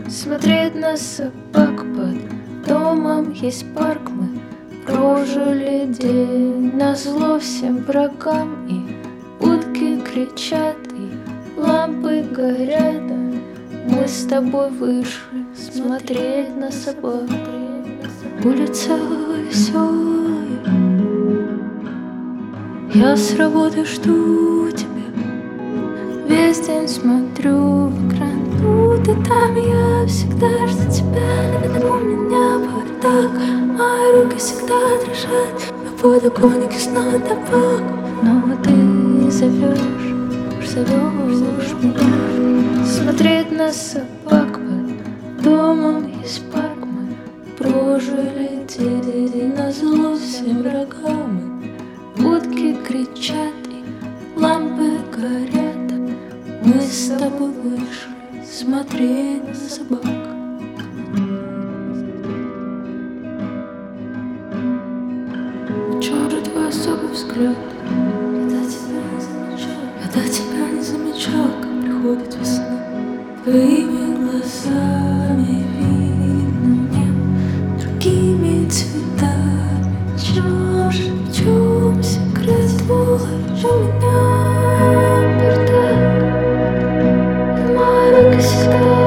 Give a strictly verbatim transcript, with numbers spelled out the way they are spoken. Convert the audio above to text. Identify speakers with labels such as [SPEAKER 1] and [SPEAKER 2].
[SPEAKER 1] Смотреть на собак под домом есть парк. Мы прожили день назло всем врагам, и утки кричат, и лампы горят. Мы с тобой вышли смотреть на собак. Улица веселая, я с работы жду тебя. Весь день смотрю в экран, тут и там я всегда жду тебя. У меня бардак, мои руки всегда дрожат, на подоконнике снова табак. Но ты зовешь, зовешь меня. Смотреть на собак под домом есть парк. Мы прожили день назло всем врагам, и утки кричат, и лампы горят. Мы с тобой вышли смотреть на собак. В чем же твой особый взгляд? Я до тебя не замечал, я до тебя не замечал, как приходит весна. Твоими глазами видно небо другими цветами. В чем же, в чем секрет твой? У меня бардак, и мои руки всегда